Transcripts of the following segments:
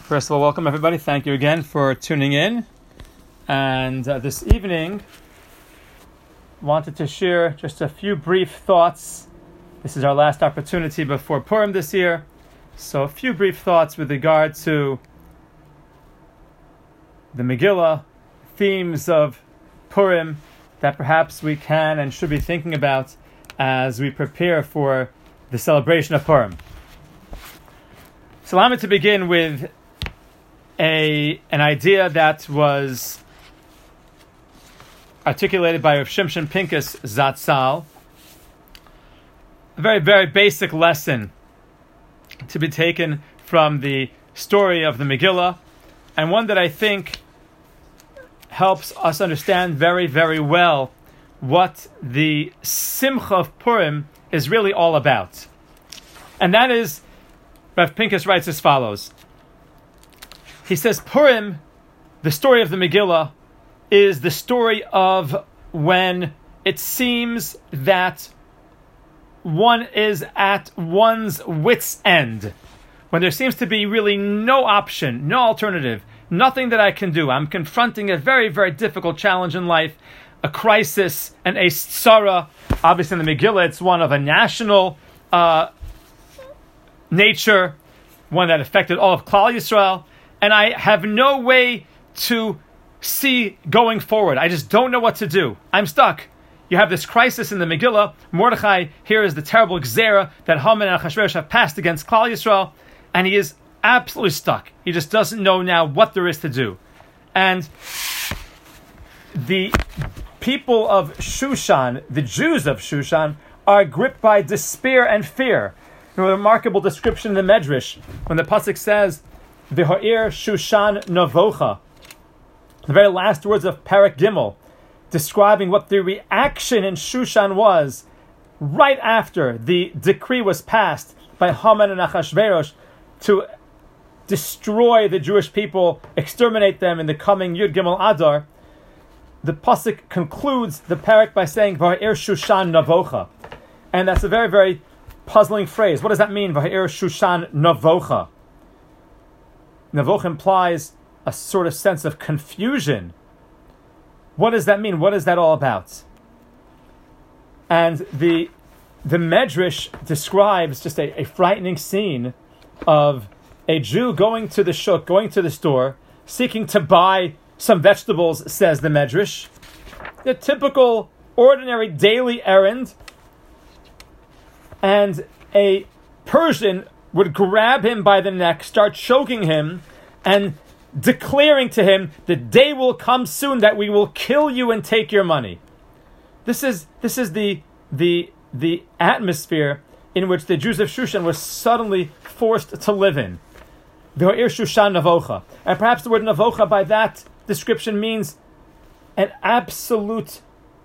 First of all, welcome everybody. Thank you again for tuning in. And this evening, wanted to share just a few brief thoughts. This is our last opportunity before Purim this year. So a few brief thoughts with regard to the Megillah, themes of Purim that perhaps we can and should be thinking about as we prepare for the celebration of Purim. So allow me to begin with an idea that was articulated by Rav Shimshon Pincus Zatzal. A very, very basic lesson to be taken from the story of the Megillah, and one that I think helps us understand very, very well what the Simcha of Purim is really all about. And that is, Rav Pincus writes as follows. He says, Purim, the story of the Megillah, is the story of when it seems that one is at one's wit's end, when there seems to be really no option, no alternative, nothing that I can do. I'm confronting a very, very difficult challenge in life, a crisis, an tzara. Obviously in the Megillah, it's one of a national nature, one that affected all of Klal Yisrael, and I have no way to see going forward. I just don't know what to do. I'm stuck. You have this crisis in the Megillah. Mordechai here is the terrible Gzera that Haman and Achashverosh have passed against Klal Yisrael, and he is absolutely stuck. He just doesn't know now what there is to do. And the people of Shushan, the Jews of Shushan, are gripped by despair and fear. A remarkable description in the Medrash when the pasuk says, "V'ha'ir Shushan Navocha," the very last words of Parak Gimel, describing what the reaction in Shushan was right after the decree was passed by Haman and Achashverosh to destroy the Jewish people, exterminate them in the coming Yud Gimel Adar. The pasuk concludes the parak by saying "V'ha'ir Shushan Navocha," and that's a very, very puzzling phrase. What does that mean? "V'ha'ir Shushan Navocha." Navocha implies a sort of sense of confusion. What does that mean? What is that all about? And the Medrash describes just a frightening scene of a Jew going to the shuk, going to the store, seeking to buy some vegetables, says the Medrash. The typical, ordinary, daily errand. And a Persian would grab him by the neck, start choking him, and declaring to him, the day will come soon that we will kill you and take your money. This is the atmosphere in which the Jews of Shushan were suddenly forced to live in. V'ha'ir Shushan Navocha. And perhaps the word Navocha by that description means an absolute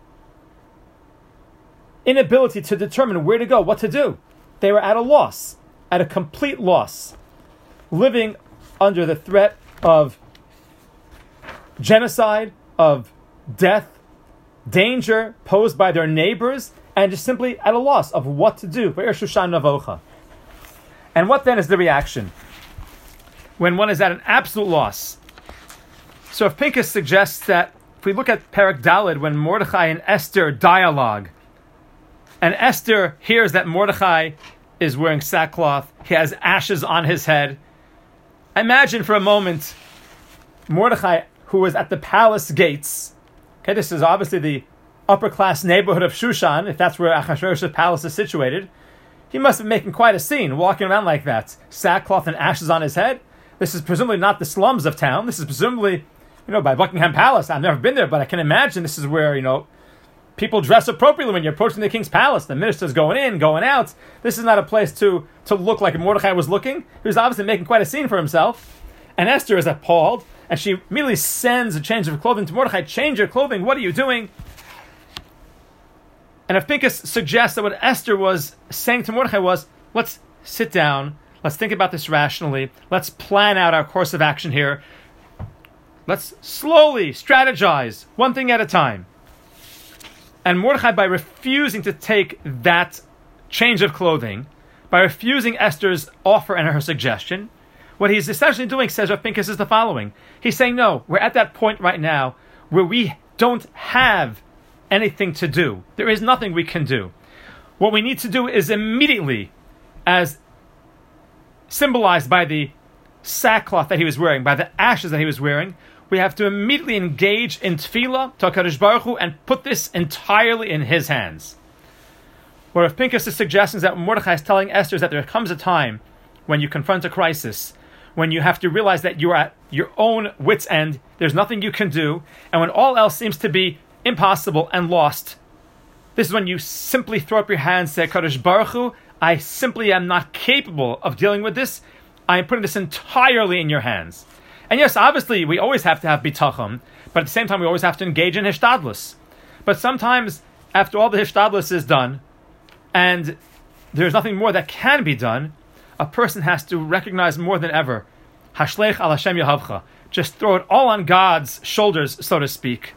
inability to determine where to go, what to do. They were at a loss, at a complete loss, living under the threat of genocide, of death, danger posed by their neighbors, and just simply at a loss of what to do. V'ha'ir Shushan Navocha. And what then is the reaction when one is at an absolute loss? So if Pincus suggests that if we look at Parak Daled, when Mordechai and Esther dialogue, and Esther hears that Mordechai is wearing sackcloth, he has ashes on his head. Imagine for a moment Mordechai, who was at the palace gates. Okay, this is obviously the upper class neighborhood of Shushan, if that's where Achashverosh's palace is situated. He must have been making quite a scene, walking around like that, sackcloth and ashes on his head. This is presumably not the slums of town. This is presumably, by Buckingham Palace. I've never been there, but I can imagine this is where, people dress appropriately when you're approaching the king's palace. The minister's going in, going out. This is not a place to look like Mordechai was looking. He was obviously making quite a scene for himself. And Esther is appalled, and she immediately sends a change of clothing to Mordechai. Change your clothing. What are you doing? And if Pincus suggests that what Esther was saying to Mordechai was, let's sit down, let's think about this rationally, let's plan out our course of action here, let's slowly strategize, one thing at a time. And Mordechai, by refusing to take that change of clothing, by refusing Esther's offer and her suggestion, What he's essentially doing, says Rav Pinkus, is the following. He's saying, no, we're at that point right now where we don't have anything to do. There is nothing we can do. What we need to do is immediately, as symbolized by the sackcloth that he was wearing, by the ashes that he was wearing, we have to immediately engage in tefillah to HaKadosh Baruch Hu and put this entirely in his hands. What Rav Pinkus is suggesting is that Mordechai is telling Esther is that there comes a time when you confront a crisis, when you have to realize that you're at your own wit's end, there's nothing you can do, and when all else seems to be impossible and lost, this is when you simply throw up your hands and say, HaKadosh Baruch Hu, I simply am not capable of dealing with this. I am putting this entirely in your hands. And yes, obviously, we always have to have bitachon, but at the same time, we always have to engage in hishtadlus. But sometimes, after all the hishtadlus is done, and there's nothing more that can be done, a person has to recognize more than ever, Hashleich al Hashem Yahavcha. Just throw it all on God's shoulders, so to speak,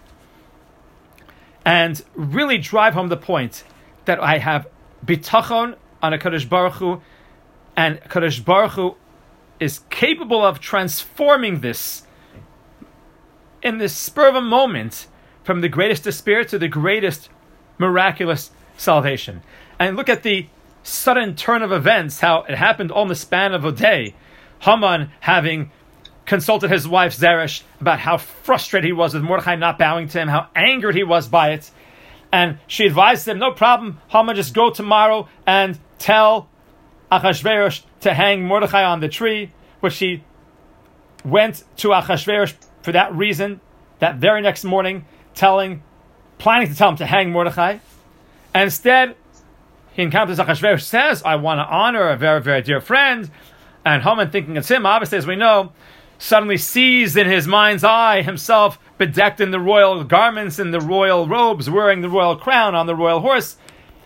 and really drive home the point that I have bitachon on a Kadosh Baruch Hu, and Kadosh Baruch Hu is capable of transforming this in this spur of a moment from the greatest despair to the greatest miraculous salvation. And look at the sudden turn of events, how it happened all in the span of a day. Haman, having consulted his wife Zeresh about how frustrated he was with Mordechai not bowing to him, how angered he was by it, and she advised him, no problem, Haman, just go tomorrow and tell Achashverosh to hang Mordechai on the tree, which he went to Achashverosh for that reason, that very next morning, planning to tell him to hang Mordechai. And instead, he encounters Achashverosh, says, I want to honor a very, very dear friend. And Haman, thinking it's him, obviously, as we know, suddenly sees in his mind's eye himself bedecked in the royal garments and the royal robes, wearing the royal crown on the royal horse.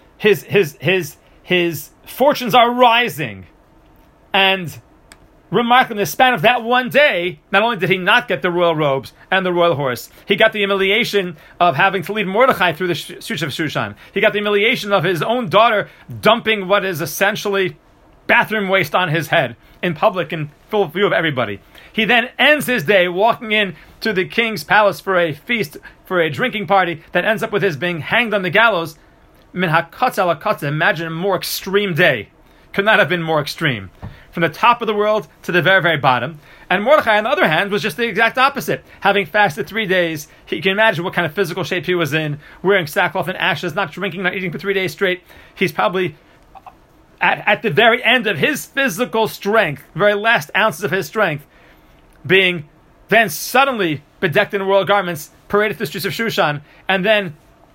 His fortunes are rising. And remarkably, in the span of that one day, not only did he not get the royal robes and the royal horse, he got the humiliation of having to lead Mordechai through the streets of Shushan. He got the humiliation of his own daughter dumping what is essentially bathroom waste on his head in public in full view of everybody. He then ends his day walking in to the king's palace for a feast, for a drinking party, that ends up with his being hanged on the gallows. Min hakatz ala katz, imagine a more extreme day. Could not have been more extreme. From the top of the world to the very, very bottom. And Mordechai, on the other hand, was just the exact opposite. Having fasted 3 days, you can imagine what kind of physical shape he was in, wearing sackcloth and ashes, not drinking, not eating for 3 days straight. He's probably at the very end of his physical strength, the very last ounces of his strength, being then suddenly bedecked in royal garments, paraded through the streets of Shushan, and then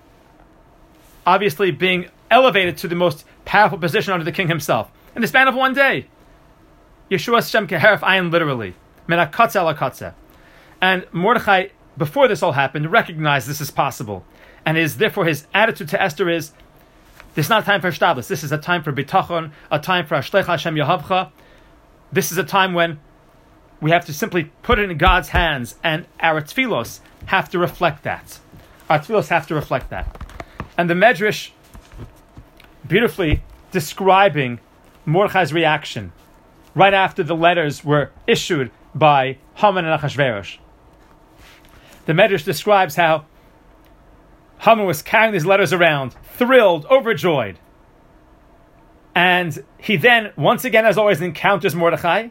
obviously being elevated to the most powerful position under the king himself. In the span of one day. Yeshua Hashem keheref ayin, literally. Min hakatze ala katze. And Mordechai, before this all happened, recognized this is possible. And therefore his attitude to Esther is, this is not a time for shtablis. This is a time for bitachon, a time for Hashleich Hashem Yahavcha. This is a time when we have to simply put it in God's hands, and our tefillos have to reflect that. Our tefillos have to reflect that. And the Medrash, beautifully describing Mordechai's reaction right after the letters were issued by Haman and Achashverosh. The Medrash describes how Haman was carrying these letters around, thrilled, overjoyed. And he then, once again, as always, encounters Mordechai.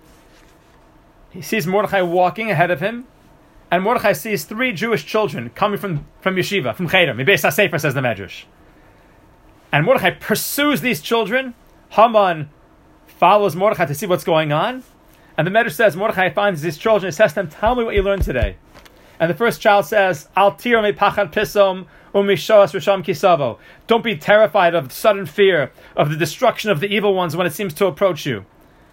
He sees Mordechai walking ahead of him, and Mordechai sees 3 Jewish children coming from yeshiva, from Cheder, Mibeis HaSefer, says the Medrash. And Mordechai pursues these children. Haman follows Mordechai to see what's going on. And the Medrash says, Mordechai finds these children and says to them, tell me what you learned today. And the first child says, Al tira me pachad pisom umishoas risham kisavo. Don't be terrified of sudden fear of the destruction of the evil ones when it seems to approach you.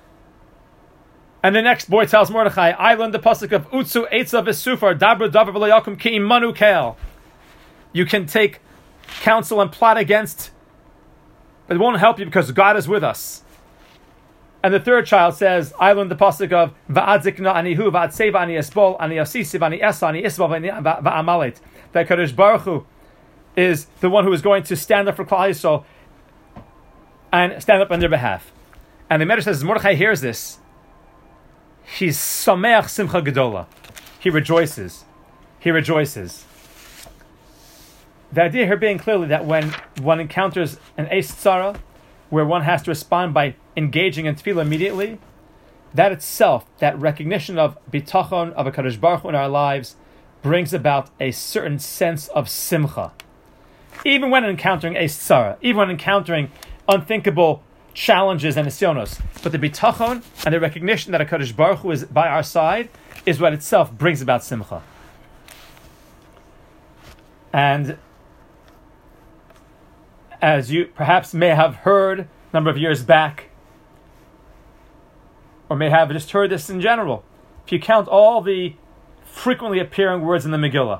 And the next boy tells Mordechai, I learned the pasuk of Utsu Eitza V'Sufar Dabra Davar V'Layakum Ki Imanu Kel. You can take counsel and plot against, but it won't help you because God is with us. And the third child says, I learned the pasuk of Va'ad Zikna Anihu Va'ad Seva Ani Esbol Ani Asisiv Ani Esa Ani Isbol Va'amalet. That Kadosh Baruch Hu is the one who is going to stand up for Klal Yisrael and stand up on their behalf. And the Medrash says, as Mordechai hears this, he's sameach simcha gedola. He rejoices. He rejoices. The idea here being clearly that when one encounters an eis tzara, where one has to respond by engaging in tefillah immediately, that itself, that recognition of bitachon, of a Kadosh Baruch Hu in our lives, brings about a certain sense of simcha. Even when encountering eis tzara, even when encountering unthinkable challenges and nisyonos, but the bitachon and the recognition that a Kadosh Baruch Hu is by our side is what itself brings about simcha. And as you perhaps may have heard a number of years back, or may have just heard this in general, if you count all the frequently appearing words in the Megillah,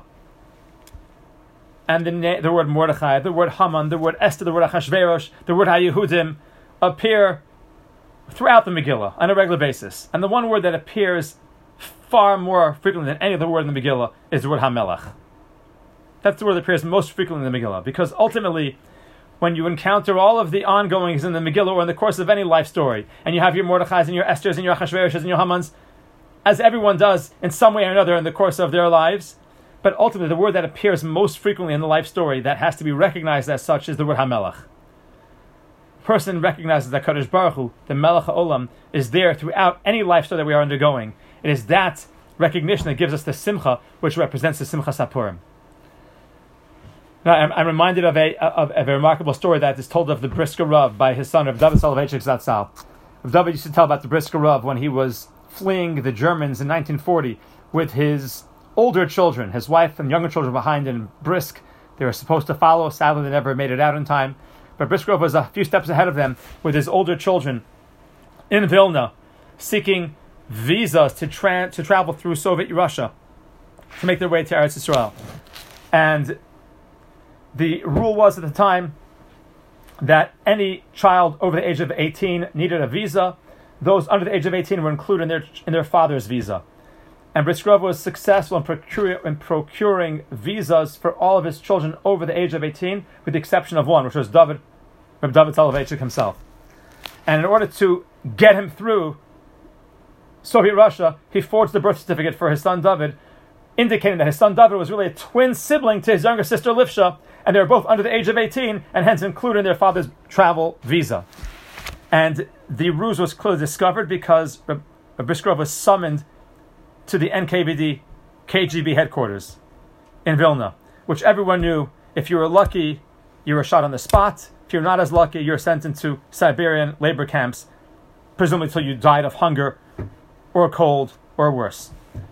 and the word Mordechai, the word Haman, the word Esther, the word Achashverosh, the word HaYehudim appear throughout the Megillah on a regular basis. And the one word that appears far more frequently than any other word in the Megillah is the word HaMelech. That's the word that appears most frequently in the Megillah, because ultimately, when you encounter all of the ongoings in the Megillah or in the course of any life story, and you have your Mordechais and your Esthers and your Achashveroshes and your Hamans, as everyone does in some way or another in the course of their lives, but ultimately the word that appears most frequently in the life story that has to be recognized as such is the word HaMelech. A person recognizes that Kadosh Baruch Hu, the Melech HaOlam, is there throughout any life story that we are undergoing. It is that recognition that gives us the Simcha, which represents the Simcha Sapurim. Now, I'm reminded of a remarkable story that is told of the Brisker Rav by his son, Rav David Soloveitchik Zatzal. Rav David used to tell about the Brisker Rav when he was fleeing the Germans in 1940 with his older children, his wife and younger children behind in Brisk. They were supposed to follow. Sadly, they never made it out in time. But Brisker Rav was a few steps ahead of them with his older children in Vilna, seeking visas to travel through Soviet Russia to make their way to Eretz Yisrael. And the rule was at the time that any child over the age of 18 needed a visa. Those under the age of 18 were included in their father's visa. And Brisker Rav was successful in procuring visas for all of his children over the age of 18, with the exception of one, which was Rav David Soloveitchik himself. And in order to get him through Soviet Russia, he forged the birth certificate for his son David, indicating that his son David was really a twin sibling to his younger sister Livsha, and they were both under the age of 18, and hence included in their father's travel visa. And the ruse was clearly discovered because Brisker Rav was summoned to the NKVD KGB headquarters in Vilna, which everyone knew, if you were lucky, you were shot on the spot. If you're not as lucky, you're sent into Siberian labor camps, presumably until you died of hunger or cold or worse.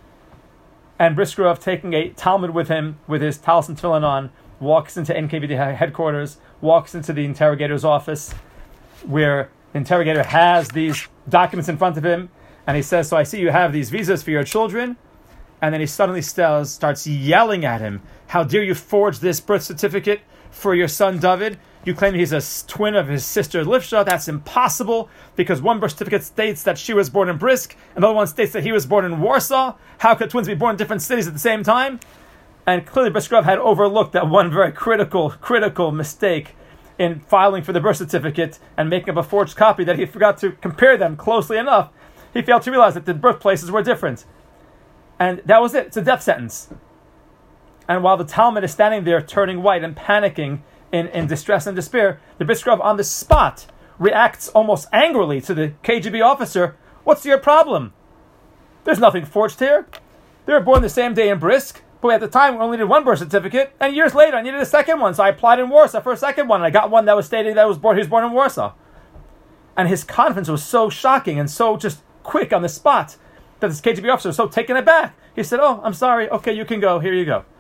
And Brisker Rav, taking a Talmud with him, with his talis and tefillin on, walks into NKVD headquarters, walks into the interrogator's office, where the interrogator has these documents in front of him, and he says, "So I see you have these visas for your children." And then he suddenly starts yelling at him, "How dare you forge this birth certificate for your son David? You claim he's a twin of his sister Livsha. That's impossible, because one birth certificate states that she was born in Brisk, and the other one states that he was born in Warsaw. How could twins be born in different cities at the same time?" And clearly Brisker Rav had overlooked that one very critical mistake in filing for the birth certificate and making up a forged copy, that he forgot to compare them closely enough. He failed to realize that the birthplaces were different. And that was it. It's a death sentence. And while the Talmud is standing there turning white and panicking in distress and despair, the Brisker Rav on the spot reacts almost angrily to the KGB officer. "What's your problem? There's nothing forged here. They were born the same day in Brisk, but at the time we only needed one birth certificate, and years later I needed a second one, so I applied in Warsaw for a second one, and I got one that was stating that he was born in Warsaw." And his confidence was so shocking and so just quick on the spot that this KGB officer was so taken aback. He said, "Oh, I'm sorry. Okay, you can go. Here you go."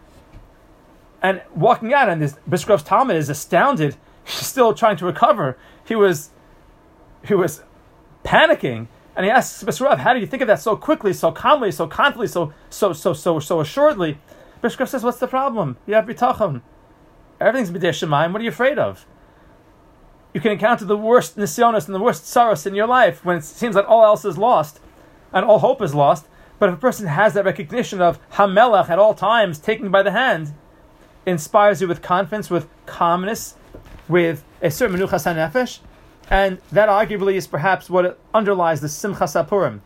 And walking out, and this Brisker Rav's Talmud is astounded. He's still trying to recover. He was panicking, and he asks Brisker Rav, "How do you think of that so quickly, so calmly, so confidently, so assuredly?" Brisker Rav says, "What's the problem? You have bitachon. Everything's b'dei shemayim. What are you afraid of? You can encounter the worst nisyonos and the worst tsaros in your life when it seems like all else is lost and all hope is lost. But if a person has that recognition of HaMelech at all times, taking by the hand, it inspires you with confidence, with calmness, with a certain menuchas hanefesh, and that arguably is perhaps what underlies the Simchas HaPurim.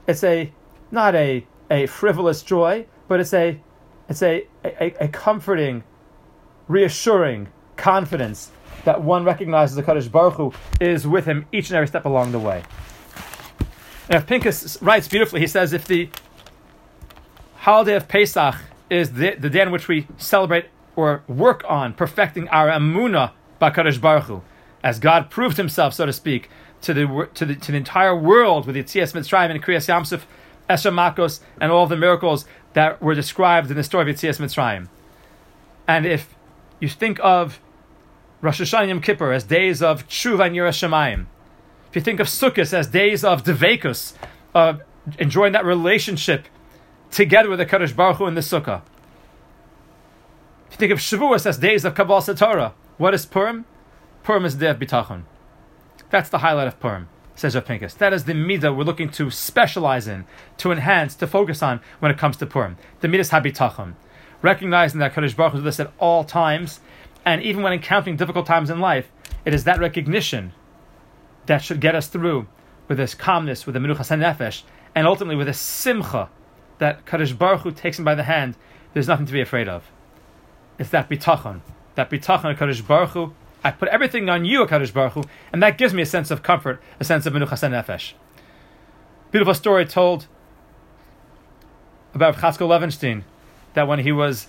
It's not a frivolous joy, but it's a comforting, reassuring confidence that one recognizes the Kadosh Baruch Hu is with him each and every step along the way. And if Pinchas writes beautifully, he says, if the holiday of Pesach is the day in which we celebrate or work on perfecting our emunah b'Kadosh Baruch Hu, as God proved Himself, so to speak, to the entire world with Yetzias Mitzrayim and Kriyas Yamsuf, Esher Makos, and all the miracles that were described in the story of Yetzias Mitzrayim. And if you think of Rosh Hashanah and Yom Kippur as days of Tshuva and Yiras Shamayim, if you think of Sukkot as days of Deveikus, of enjoying that relationship together with the Kadosh Baruch Hu in the Sukkah, if you think of Shavuos as days of Kabbalah Satorah, what is Purim? Purim is the day of Bitachon. That's the highlight of Purim, says Rav Pinkus. That is the midah we're looking to specialize in, to enhance, to focus on when it comes to Purim. The midas habitachon, recognizing that Kadosh Baruch Hu is with us at all times, and even when encountering difficult times in life, it is that recognition that should get us through with this calmness, with the menuchas hanefesh, and ultimately with a simcha that Kadosh Baruch Hu takes him by the hand. There's nothing to be afraid of. It's that bitachon of Kadosh Baruch Hu. I put everything on you, Kadosh Baruch Hu, and that gives me a sense of comfort, a sense of menuchas hanefesh. Beautiful story told about Chatzkel Levenstein, that when he was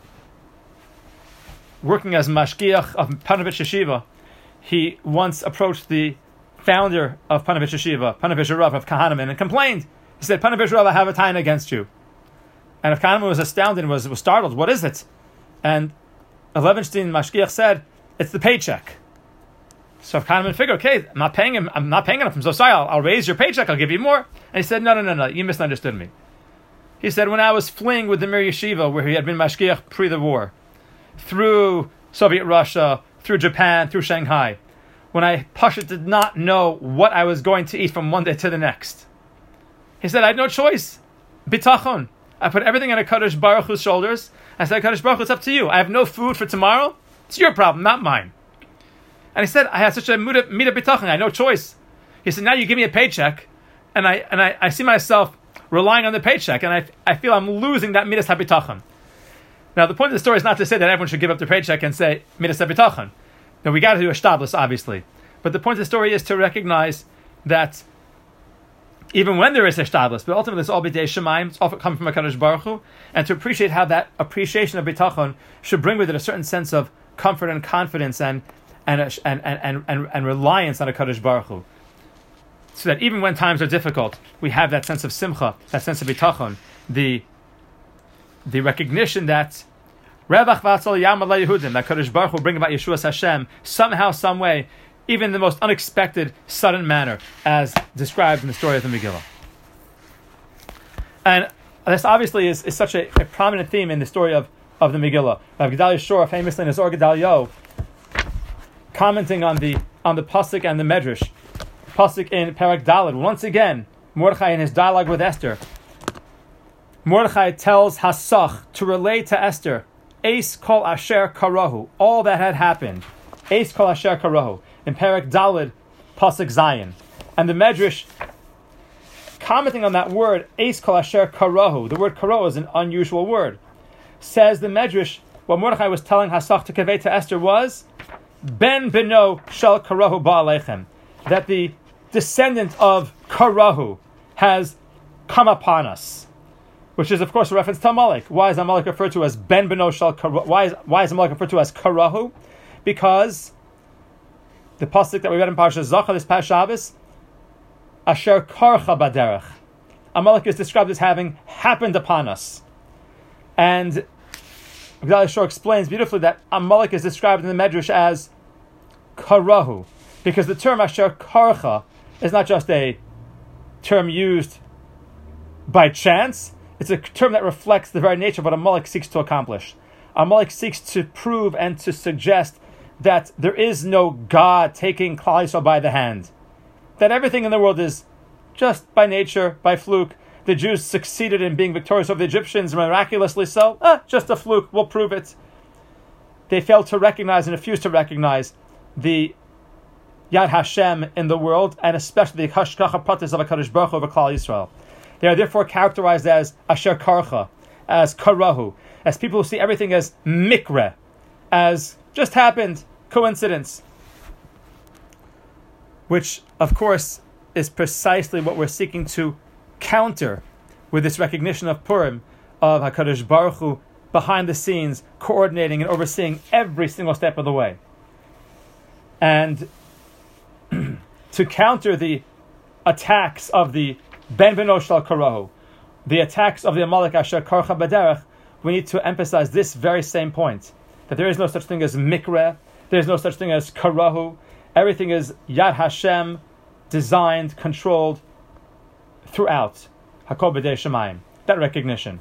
working as mashgiach of Panovich Yeshiva, he once approached the founder of Panovich Yeshiva, Panovich Rav of Kahneman, and complained. He said, Panovich Rav, I have a taina against you. And Kahneman was astounded and was startled. What is it? And Levenstein Mashgiach said, it's the paycheck. So Kahneman figured, okay, I'm not paying him I'm so sorry, I'll raise your paycheck, I'll give you more. And he said, no, you misunderstood me. He said, when I was fleeing with the Mir Yeshiva, where he had been Mashgiach pre the war, through Soviet Russia, through Japan, through Shanghai, when I Pasha did not know what I was going to eat from one day to the next, he said, I had no choice. Bitachon. I put everything on a Kadosh Baruch Hu's shoulders. I said, Kadosh Baruch Hu, it's up to you. I have no food for tomorrow. It's your problem, not mine. And he said, I had such a mida bitachon, I had no choice. He said, now you give me a paycheck, and I see myself relying on the paycheck, and I feel I'm losing that midas habitachon. Now, the point of the story is not to say that everyone should give up their paycheck and say midas habitachon. Now, we got to do a shtablis, obviously. But the point of the story is to recognize that even when there is a shtablis, but ultimately it's all b'dei Shemaim, it's all coming from HaKadosh Baruch Hu, and to appreciate how that appreciation of bitachon should bring with it a certain sense of comfort and confidence and reliance on HaKadosh Baruch Hu. So that even when times are difficult, we have that sense of simcha, that sense of bitachon, the recognition that Revach v'atzal yamal Yehudim, that Kadosh Baruch Hu will bring about Yeshuas Hashem somehow, some way, even in the most unexpected, sudden manner, as described in the story of the Megillah. And this obviously is such a prominent theme in the story of the Megillah. Gedalia Shor, famously in his Or Gedalio, commenting on the pasuk and the medrash, pasuk in Parak Daled. Once again, Mordechai in his dialogue with Esther, Mordechai tells Hasach to relay to Esther, Eis kol asher karahu, all that had happened. Eis kol asher karahu, in Parak Daled, pasuk Zayin. And the medrash, commenting on that word, Eis kol asher karahu, the word karahu is an unusual word. Says the medrash, what Mordechai was telling Hasach to convey to Esther was, Ben beno shel karahu ba'alechem, that the descendant of Karahu has come upon us, which is of course a reference to Amalek. Why is Amalek referred to as Ben beno shel Karahu? Why is Amalek referred to as Karahu? Because the pasuk that we read in Parashat Zachar this past Shabbos, Asher karcha baderech, Amalek is described as having happened upon us, and Gedalia Shor explains beautifully that Amalek is described in the Medrash as Karahu, because the term Asher Karcha is not just a term used by chance, it's a term that reflects the very nature of what Amalek seeks to accomplish. Amalek seeks to prove and to suggest that there is no God taking Klal Yisrael by the hand, that everything in the world is just by nature, by fluke. The Jews succeeded in being victorious over the Egyptians, miraculously so. Just a fluke, we'll prove it. They failed to recognize and refused to recognize the Yad Hashem in the world, and especially the Hashgacha Pratis of HaKadosh Baruch Hu over Klal Yisrael. They are therefore characterized as asher karcha, as karahu, as people who see everything as mikre, as just happened, coincidence. Which, of course, is precisely what we're seeking to counter with this recognition of Purim, of HaKadosh Baruch Hu behind the scenes, coordinating and overseeing every single step of the way. And to counter the attacks of the Ben Beno Shel Karahu, the attacks of the Amalek Asher Karcha Baderech, we need to emphasize this very same point, that there is no such thing as Mikre, there is no such thing as Karahu. Everything is Yad Hashem, designed, controlled throughout. Hakol B'dei Shemayim. That recognition.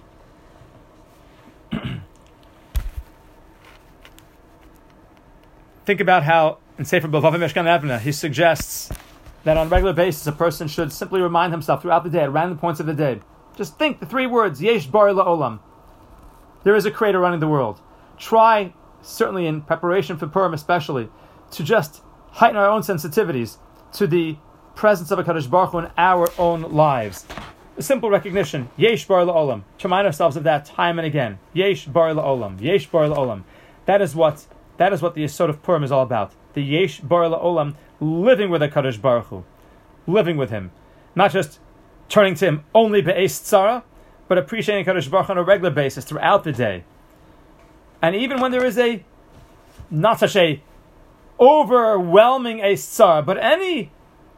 Think about how in Sefer Bavav Meshkan Avna he suggests that on a regular basis a person should simply remind himself throughout the day, at random points of the day, just think the three words, Yesh Bari La'olam. There is a creator running the world. Try, certainly in preparation for Purim especially, to just heighten our own sensitivities to the presence of HaKadosh Baruch Hu in our own lives. A simple recognition, Yesh Bar La'olam. To remind ourselves of that time and again. Yesh Bar La'olam. Yesh Bar La'olam. That is what the Yesod of Purim is all about. The Yesh Bar La'olam, living with HaKadosh Baruch Hu. Living with Him. Not just turning to Him only Be'ez Tzara, but appreciating HaKadosh Baruch Hu on a regular basis throughout the day. And even when there is not such a overwhelming Eis Tzara, but any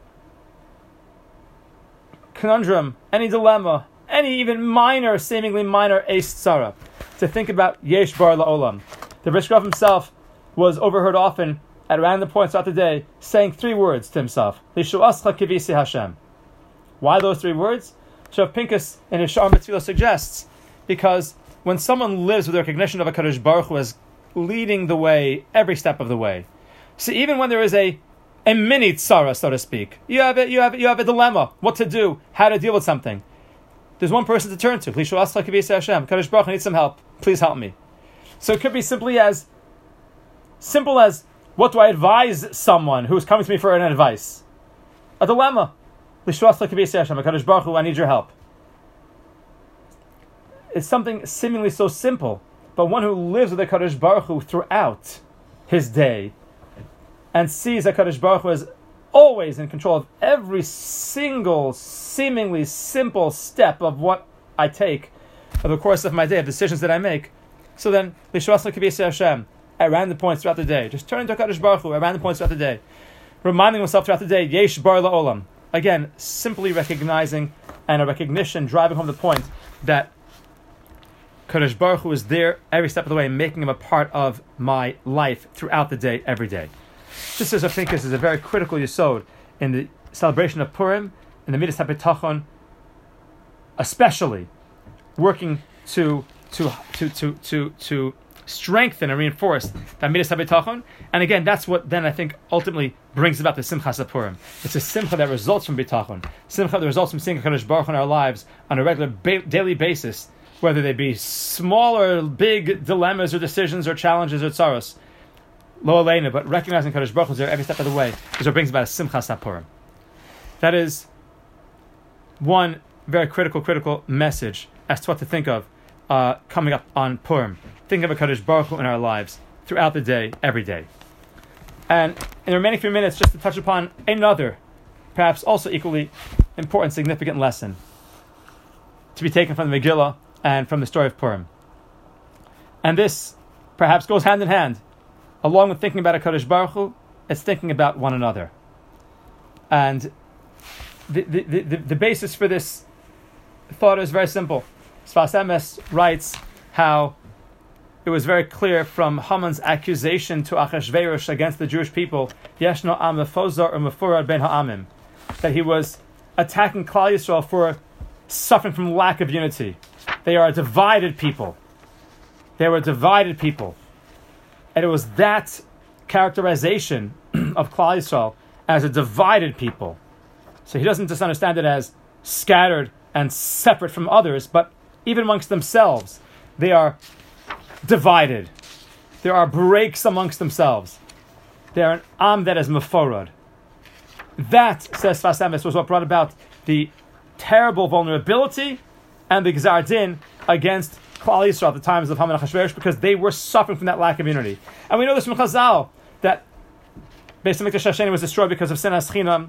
conundrum, any dilemma, any even seemingly minor Eis Tzara, to think about Yesh Bar La'olam. The Rishkov himself was overheard often at random points throughout the day saying three words to himself: Lishu'ascha kivisi Hashem. Why those three words? Shav Pinkus in his Sha'ar Mitzvah suggests, because when someone lives with the recognition of HaKadosh Baruch Hu as leading the way every step of the way, so even when there is a mini tzara, so to speak, you have a dilemma, what to do, how to deal with something. There's one person to turn to. Lishu'ascha kivisi Hashem. HaKadosh Baruch Hu needs some help. Please help me. So it could be simple as what do I advise someone who is coming to me for an advice? A dilemma. Lishu'ascha kivisi Hashem. HaKadosh Baruch Hu, I need your help. It's something seemingly so simple, but one who lives with HaKadosh Baruch Hu throughout his day and sees HaKadosh Baruch Hu as always in control of every single seemingly simple step of what I take, of the course of my day, of decisions that I make. So then, Lishu'ascha kivisi Hashem, at random points throughout the day, just turning to HaKadosh Baruch Hu at random points throughout the day, reminding myself throughout the day, Yesh Bar La'olam. Again, simply recognizing and a recognition, driving home the point that HaKadosh Baruch Hu is there every step of the way, making him a part of my life throughout the day, every day. This is, I think, is a very critical yesod in the celebration of Purim, in the Midas HaBitachon, especially working to strengthen and reinforce that Midas HaBitachon. And again, that's what then I think ultimately brings about the Simchas HaPurim. It's a simcha that results from Bitachon. Simcha that results from seeing HaKadosh Baruch Hu in our lives on a regular daily basis, whether they be small or big dilemmas or decisions or challenges or tzaros. Lo aleinu, but recognizing HaKadosh Baruch Hu is there every step of the way is what brings about a Simchas HaPurim. That is one very critical message as to what to think of coming up on Purim. Think of HaKadosh Baruch Hu in our lives throughout the day, every day. And in the remaining few minutes, just to touch upon another, perhaps also equally important, significant lesson to be taken from the Megillah and from the story of Purim. And this perhaps goes hand in hand. Along with thinking about HaKadosh Baruch Hu, it's thinking about one another. And the basis for this thought is very simple. Sfas Emes writes how it was very clear from Haman's accusation to Achashverosh against the Jewish people, Yeshno Am Mefozar or Mefurad Ben Ha'amim, that he was attacking Klal Yisrael for suffering from lack of unity. They are a divided people. They were a divided people. And it was that characterization of Klal Yisrael as a divided people. So he doesn't just understand it as scattered and separate from others, but even amongst themselves, they are divided. There are breaks amongst themselves. They are an am that is meforad. That, says Sfas Emes, was what brought about the terrible vulnerability and the Gzar Din against Klal Yisrael at the times of Haman and Achashverosh, because they were suffering from that lack of unity. And we know this from Chazal, that Beis Hamikdash Hasheni was destroyed because of Sinas Chinam.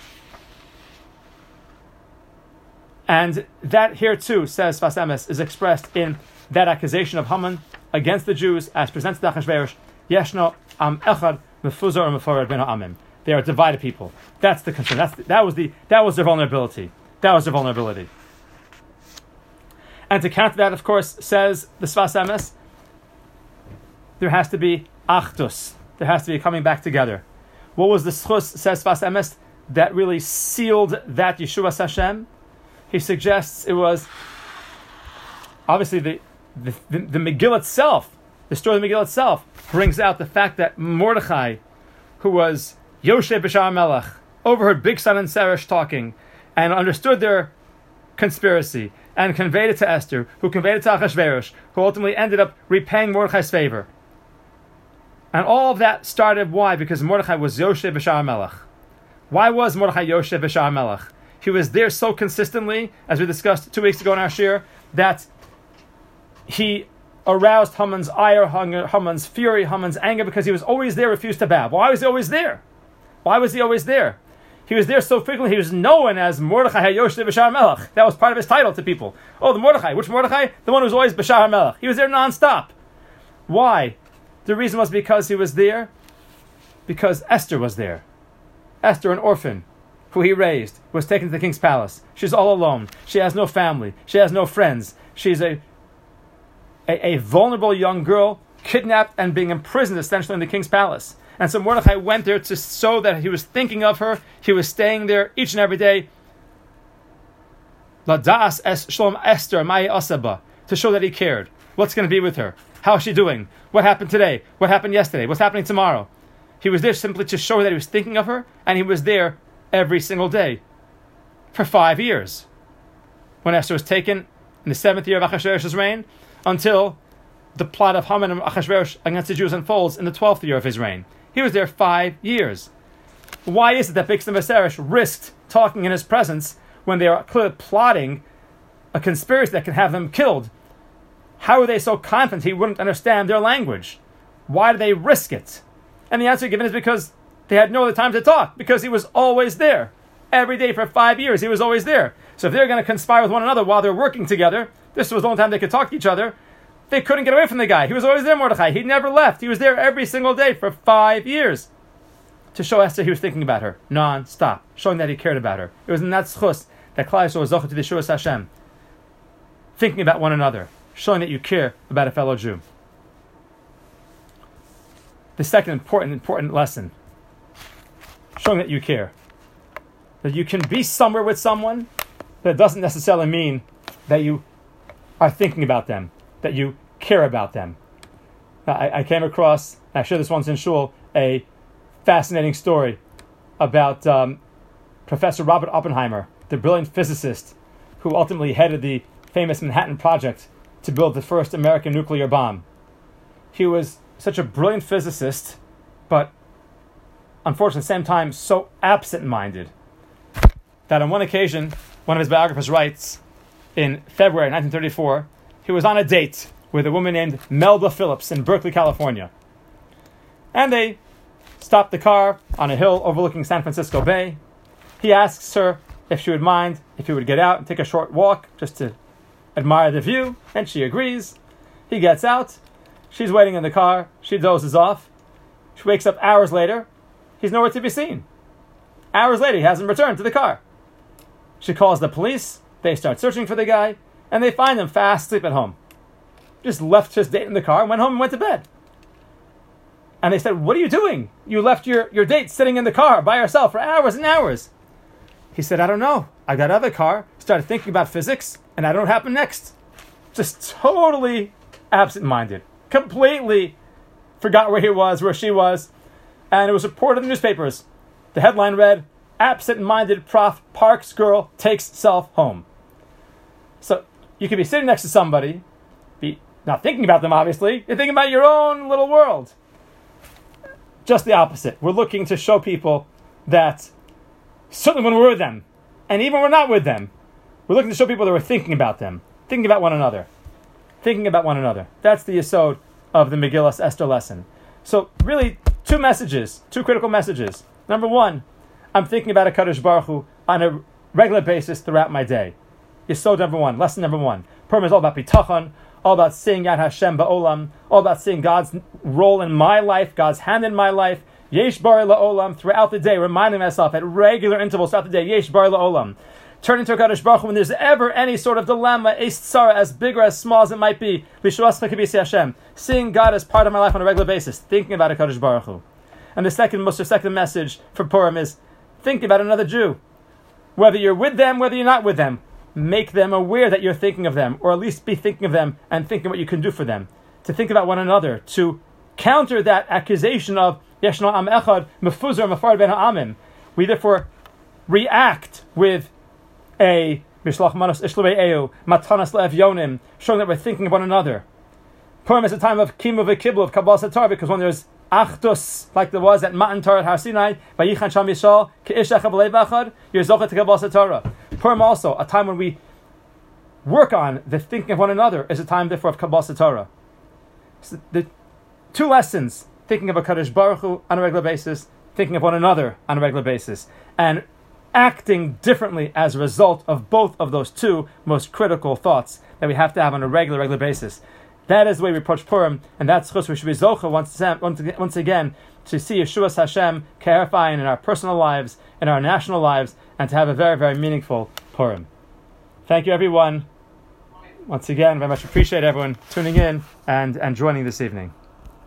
And that here too, says Sfas Emes, is expressed in that accusation of Haman against the Jews as presented to Achashverosh. Yeshno am echad mefuzar and mefarad ben ha'amim. They are a divided people. That's the concern. That was their vulnerability. That was their vulnerability. And to counter that, of course, says the Sfas Emes, there has to be achdus. There has to be coming back together. What was the schus, says Sfas Emes, that really sealed that Yeshua Hashem? He suggests it was obviously the Megillah itself. The story of the Megillah itself brings out the fact that Mordechai, who was Yoshe B'Shar Melech, overheard Bigsan and Seresh talking and understood their conspiracy and conveyed it to Esther, who conveyed it to Achashverosh, who ultimately ended up repaying Mordechai's favor. And all of that started, why? Because Mordechai was Yoshe B'Shar Melech. Why was Mordechai Yoshe B'Shar Melech? He was there so consistently, as we discussed 2 weeks ago in our shir, that he aroused Haman's ire, Haman's fury, Haman's anger, because he was always there, refused to bow. Why was he always there? Why was he always there? He was there so frequently, he was known as Mordechai HaYoshev B'Shar Melech. That was part of his title to people. Oh, the Mordechai. Which Mordechai? The one who's always B'Shar Melech. He was there non-stop. Why? The reason was because he was there, because Esther was there. Esther, an orphan, who he raised, was taken to the king's palace. She's all alone. She has no family. She has no friends. She's a vulnerable young girl, kidnapped and being imprisoned essentially in the king's palace. And so Mordechai went there to show that he was thinking of her. He was staying there each and every day. Ladas es shalom Esther mai asaba, to show that he cared. What's going to be with her? How is she doing? What happened today? What happened yesterday? What's happening tomorrow? He was there simply to show that he was thinking of her, and he was there every single day for 5 years. When Esther was taken in the 7th year of Achashverosh's reign, until the plot of Haman and Achashverosh against the Jews unfolds in the 12th year of his reign. He was there 5 years. Why is it that Bigsan and Seresh risked talking in his presence when they are clearly plotting a conspiracy that can have them killed? How are they so confident he wouldn't understand their language? Why do they risk it? And the answer given is because they had no other time to talk, because he was always there. Every day for 5 years, he was always there. So if they're going to conspire with one another while they're working together, this was the only time they could talk to each other, they couldn't get away from the guy. He was always there, Mordechai. He never left. He was there every single day for 5 years. To show Esther he was thinking about her, non-stop, showing that he cared about her. It was in that schus that Klal Yisrael was zocheh to the Yeshua Hashem. Thinking about one another, showing that you care about a fellow Jew. The second important lesson, showing that you care. That you can be somewhere with someone, but it doesn't necessarily mean that you are thinking about them, that you care about them. I came across, I shared this once in shul, a fascinating story about Professor Robert Oppenheimer, the brilliant physicist who ultimately headed the famous Manhattan Project to build the first American nuclear bomb. He was such a brilliant physicist, but unfortunately at the same time so absent-minded, that on one occasion, one of his biographers writes, in February 1934, he was on a date with a woman named Melba Phillips in Berkeley, California. And they stopped the car on a hill overlooking San Francisco Bay. He asks her if she would mind if he would get out and take a short walk just to admire the view, and she agrees. He gets out. She's waiting in the car. She dozes off. She wakes up hours later. He's nowhere to be seen. Hours later, he hasn't returned to the car. She calls the police. They start searching for the guy, and they find him fast asleep at home. Just left his date in the car, went home and went to bed. And they said, "What are you doing? You left your date sitting in the car by herself for hours and hours." He said, "I don't know. I got out of the car, started thinking about physics, and I don't know what happened next." Just totally absent-minded. Completely forgot where he was, where she was. And it was reported in the newspapers. The headline read, "Absent-minded Prof. Parks girl takes self home." So you could be sitting next to somebody, be not thinking about them, obviously. You're thinking about your own little world. Just the opposite. We're looking to show people that certainly when we're with them, and even when we're not with them, We're looking to show people that we're thinking about them, thinking about one another. Thinking about one another. That's the yesod of the Megillas Esther lesson. So really, two critical messages. Number one, I'm thinking about HaKadosh Baruch Hu on a regular basis throughout my day. Yesod number one, lesson number one. Purim is all about bitachon, all about seeing Yad Hashem ba'olam, all about seeing God's role in my life, God's hand in my life. Yesh bari la'olam, throughout the day, reminding myself at regular intervals throughout the day, Yesh bari la'olam. Turning to HaKadosh Baruch Hu when there's ever any sort of dilemma, a tzara, as big or as small as it might be, Hashem, seeing God as part of my life on a regular basis, thinking about HaKadosh Baruch Hu. And the second message for Purim is thinking about another Jew. Whether you're with them, whether you're not with them, make them aware that you're thinking of them, or at least be thinking of them and thinking what you can do for them. To think about one another, to counter that accusation of Yeshna Am Echad, Mefuzar Mefard Ben Ha'amim. We therefore react with a Mishlach Manos Ishlubei Eu, Matanas Le'ev Yonim, showing that we're thinking of one another. Purim is a time of Kimu V'Kiblu, of Kabbalah Satar, because when there's Achdus, like there was at Matan Torah at Har Sinai, Vayichan Sham Yishal, Ke'ish Echad B'Lei B'Achad, you're Zochet to Kabbalah Satar. Purim also, a time when we work on the thinking of one another, is a time therefore of Kabbalah Satar. So the two lessons, thinking of HaKadosh Baruch Hu on a regular basis, thinking of one another on a regular basis, and acting differently as a result of both of those two most critical thoughts that we have to have on a regular basis. That is the way we approach Purim, and that's chus we should be zocha once again to see Yeshuas Hashem clarifying in our personal lives, in our national lives, and to have a very, very meaningful Purim. Thank you, everyone. Once again, very much appreciate everyone tuning in and joining this evening.